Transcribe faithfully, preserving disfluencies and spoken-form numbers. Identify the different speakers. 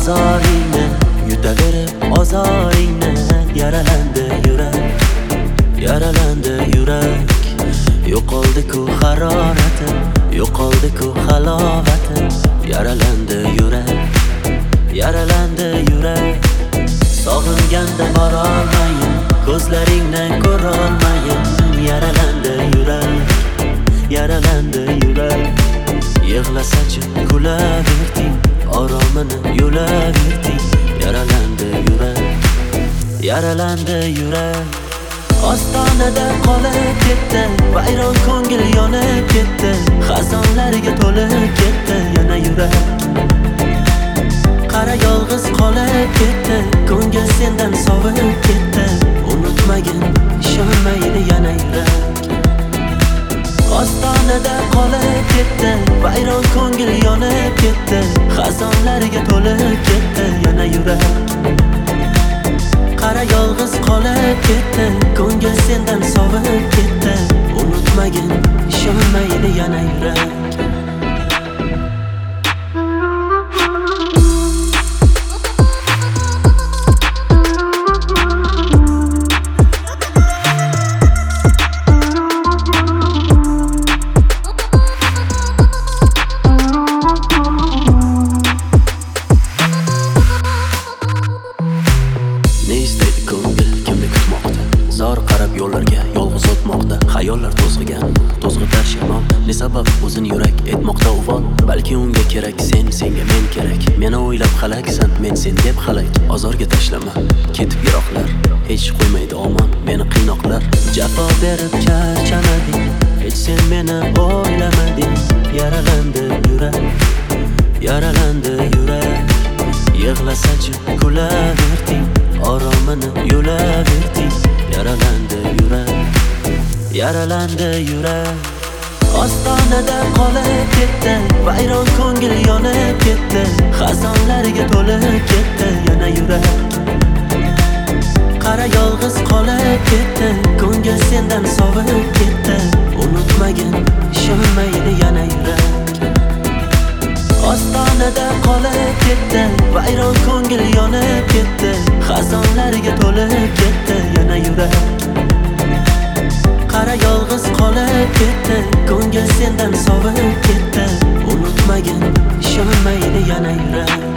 Speaker 1: bozoringni, yutaverib ozoringni. Yaralandi yurak, yaralandi yurak. Yo'qoldi-ku haroratim, yo'qoldi-ku halovatim. Yaralandi yurak, yaralandi yurak. Sog'inganda borolmayin, ko'zlaringdan ko'rolmayin. Yaralandi yurak, yaralandi yurak. Yig'lasachi kulaverding, oromini yo'laverding. Yaralandi yurak, yaralandi yurak. Ostonada qolib ketdi, vayron ko'ngil yonib ketdi. Xazonlarga to'lib ketdi yana yurak. Qara yolg'iz qolib ketdi, ko'ngil sendan sovib ketdi. Unutmagin, ishonmaydi yana yurak. Ostonada qolib ketdi, vayron ko'ngil yonib ketdi. Xazonlarga to'lib ketdi yana yurak. Qara yolg'iz qolib ketdi, ko'ngil sendan sovib ketdi. Unutmagin, ishonmaydi yana yurak. Zor qarab yo'llarga yolg'iz o'tmoqda. Xayollar to'zg'igan, to'zg'itar shamol. Ne sabab o'zin yurak etmoqda uvol. Balki unga kerak sen, senga men kerak. Meni o'ylab xalaksan, men sen deb xalak. Ozorga tashlama, ketib yiroqlar. Hech qo'ymaydi omon meni qiynoqlar. Jafo berib charchamading, hech sen meni o'ylamading. Yaralandi yurak, yaralandi yurak. Yig'lasachi kulaverding, oromini yo'laverding. Yaralandi yurak, yaralandi yurak. Ostonada qolib ketdi, vayron ko'ngil yonib ketdi. Xazonlarga to'lib ketdi yana yurak. Qara yolg'iz qolib ketdi, ko'ngil sendan sovib ketdi. Unutmagin, ishonmaydi yana yurak. Ostonada qolib ketdi, vayron ko'ngil yonib ketdi. Xazonlarga to'lib ketdi yana yurak. Qara yolg'iz qolib ketdi, ko'ngil sendan sovib ketdi. Unutmagin, ishonmaydi yana yurak.